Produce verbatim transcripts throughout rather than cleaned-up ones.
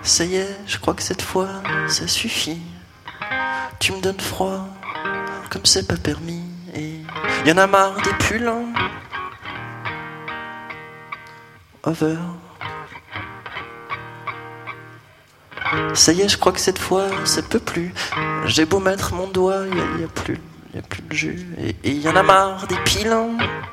Ça y est, je crois que cette fois, ça suffit. Tu me donnes froid, comme c'est pas permis. Et y'en a marre des pulls, hein. Over. Ça y est, je crois que cette fois, ça peut plus. J'ai beau mettre mon doigt, y a, y a plus, y a plus de jus. Et, et y en a marre des piles, hein.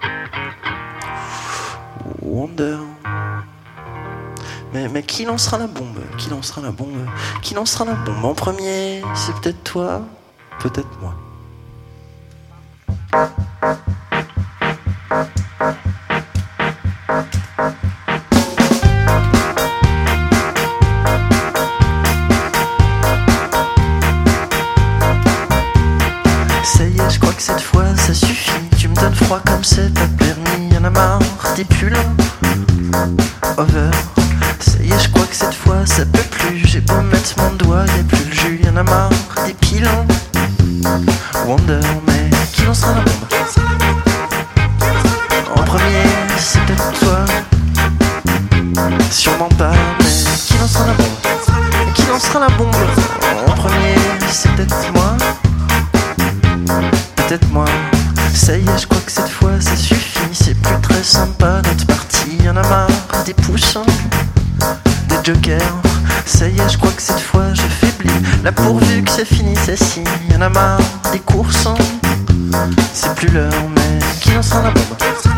Wonder. Mais, mais qui lancera la bombe? Qui lancera la bombe? Qui lancera la bombe? En premier, c'est peut-être toi, peut-être moi. Ça y est, je crois que cette fois, ça suffit. Tu me donnes froid comme c'est pas permis. Y'en a marre des pulls. Over. Ça y est, je crois que cette fois ça peut plus. J'ai beau mettre mon doigt, y'a plus le jus. Y'en a marre des piles. Wonder, mais qui lancera la bombe? En premier, c'est peut-être toi. Sûrement pas, mais qui lancera la bombe? Qui lancera la bombe? En premier, c'est peut-être moi. Peut-être moi. Ça y est, je crois que cette fois ça suffit. C'est plus très sympa notre partie. Y'en a marre des poussins, des jokers. Ça y est, je crois que cette fois je faiblis. Là pourvu que ça finisse assis. Y'en a marre des courses, hein. C'est plus l'heure, mais qui lancera la bombe?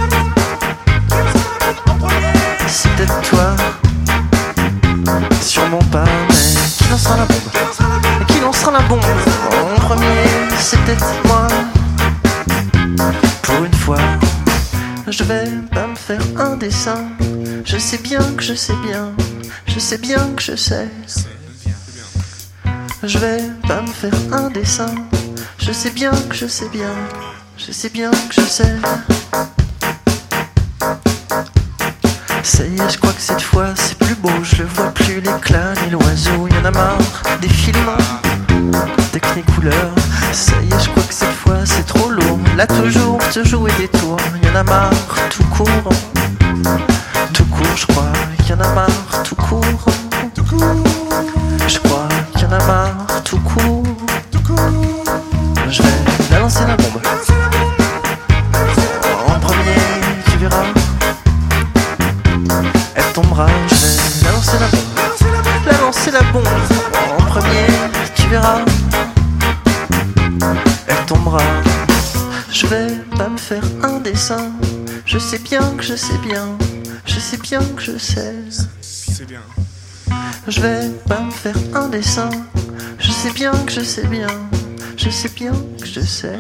C'est peut-être toi. Sûrement pas, mais qui lancera la bombe? Qui lancera la bombe? En premier, c'est peut-être moi. Pour une fois, je vais pas me faire un dessin. Je sais bien que je sais bien. Je sais bien que je sais. Je vais pas me faire un dessin. Je sais bien que je sais bien. Je sais bien que je sais. Ça y est, je crois que cette fois c'est plus beau. Je le vois plus l'éclat ni l'oiseau. Y'en a marre des films, technique couleur. Ça y est, je crois que cette fois c'est trop lourd. Là toujours te jouer des tours. Y'en a marre tout court. Tout court, je crois qu'il y en a marre tout court. Je crois qu'il y en a marre tout court. Je vais la lancer la bombe. En premier, tu verras. Elle tombera, je vais la lancer la bombe. La lancer la bombe. En premier, tu verras. Elle tombera. Je vais pas me faire un dessin. Je sais bien que je sais bien. Je sais bien que je sais. C'est bien. Je vais pas me faire un dessin. Je sais bien que je sais bien. Je sais bien que je sais.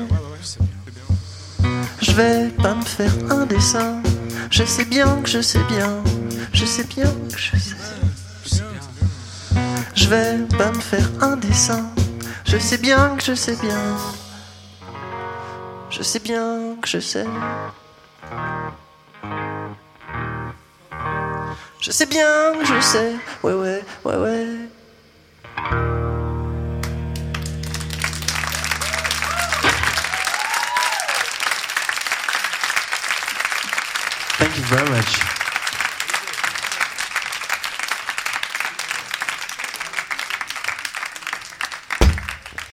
Je vais pas me faire un dessin. Je sais bien que je sais bien. Je sais bien que je sais. Je vais pas me faire un dessin. Je sais bien que je sais bien. Je sais bien que je sais. Je sais bien que je sais. Ouais, ouais, ouais, ouais. Thank you very much.